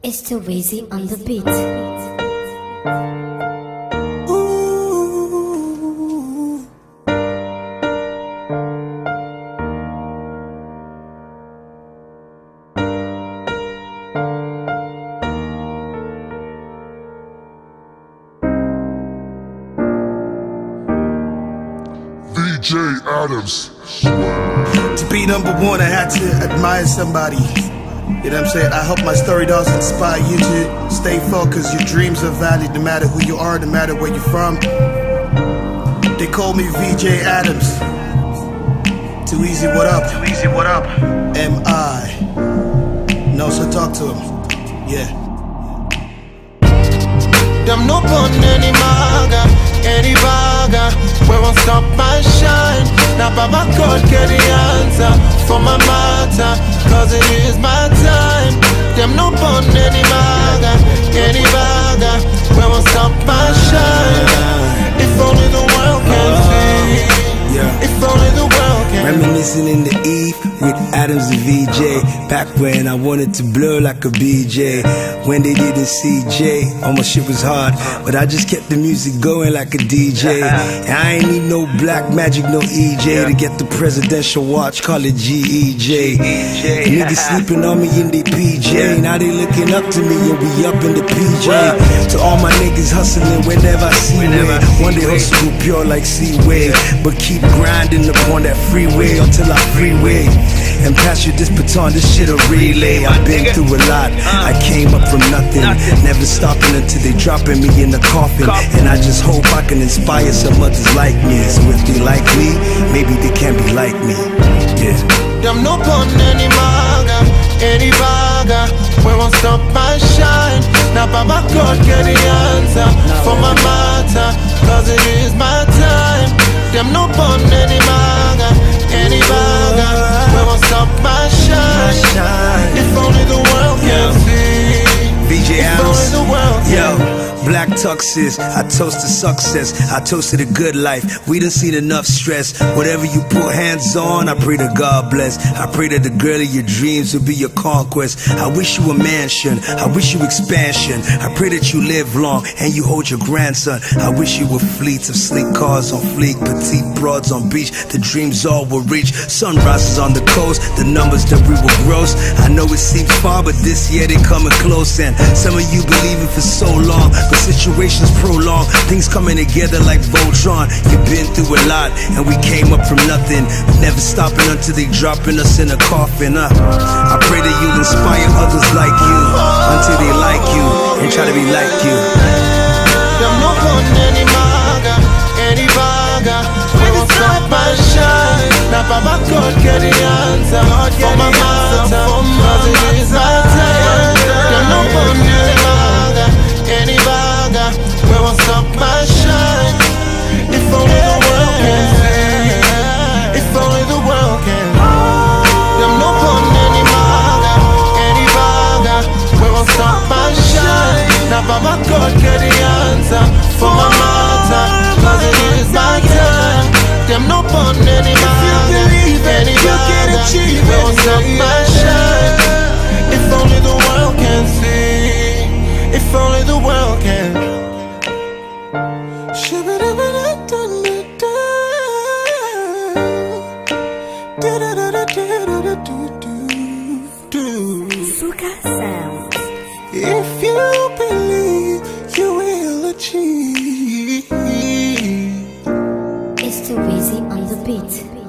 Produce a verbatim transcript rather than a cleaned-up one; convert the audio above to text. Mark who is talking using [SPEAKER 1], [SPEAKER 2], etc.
[SPEAKER 1] It's too easy on the beat.
[SPEAKER 2] Ooh.
[SPEAKER 3] V J Adams.
[SPEAKER 2] To be number one, I had to admire somebody. You know what I'm saying? I hope my story does inspire you to stay focused. Your dreams are valid no matter who you are, no matter where you're from. They call me V J Adams. Too easy, what up? Too easy, what up? M I. No, so talk to him. Yeah.
[SPEAKER 4] Them no pun any maga, any baga. We won't stop my shine. Now Baba God get the answer for my matter, cause it is my time. Them no pun any maga, any baga. We won't stop my shine. If only the world can see.
[SPEAKER 2] Yeah.
[SPEAKER 4] If only the world can.
[SPEAKER 5] Reminiscing in the eve with Adams and V J. Back when I wanted to blur like a B J. When they didn't see J, all my shit was hard, but I just kept the music going like a D J. And I ain't need no black magic, no E J to get the presidential watch, call it G E J. Niggas sleeping on me in they P J. Now they looking up to me and we up in the P J. To all my niggas hustling whenever I see way. One day hustle go pure like Seaway, but keep grinding upon that freeway until I freeway and pass you this baton, this shit a relay. I've been through a lot, I came up from nothing, never stopping until they dropping me in the coffin. And I just hope I can inspire some others like me. So if they like me, maybe they can be like me. Yeah.
[SPEAKER 4] Them no pun any maga, any baga. We won't stop my shine. Now Baba God get the answer for my matter, cause it is my time. Them no pun any maga, any baga. We won't stop my shine. If only the world can see.
[SPEAKER 5] V J
[SPEAKER 4] If only
[SPEAKER 5] Adams.
[SPEAKER 4] the world can.
[SPEAKER 5] Yo, black tuxes, I toast to success, I toast to the good life. We done seen enough stress. Whatever you put hands on, I pray to God bless. I pray that the girl of your dreams will be your conquest. I wish you a mansion, I wish you expansion. I pray that you live long and you hold your grandson. I wish you were fleets of sleek cars on fleek, petite broads on beach. The dreams all will reach. Sunrises on the coast, the numbers that we will gross. I know it seems far, but this year they coming close. And some of you believing for so long, but situations prolong, things coming together like Voltron. You've been through a lot, and we came up from nothing, never stopping until they dropping us in a coffin. Uh, I pray that you'll inspire others like you, until they like you, and try to be like you.
[SPEAKER 4] Them no pun any maga, any baga. We won't stop my shine. Now Baba God get the answer for my matter, cause it is my time. Them no pun any maga, any baga. We won't stop my shine. If only the world can see. If only the world can. Them no pun any maga, any baga. We won't stop my shine. Now Baba God get the answer for my matter, cause it is my time. Them no pun any maga, any baga. We won't stop my shine. If only the world can see. If only the world can.
[SPEAKER 1] Fuka Sound.
[SPEAKER 4] If you believe, you will achieve.
[SPEAKER 1] It's too easy on the beat.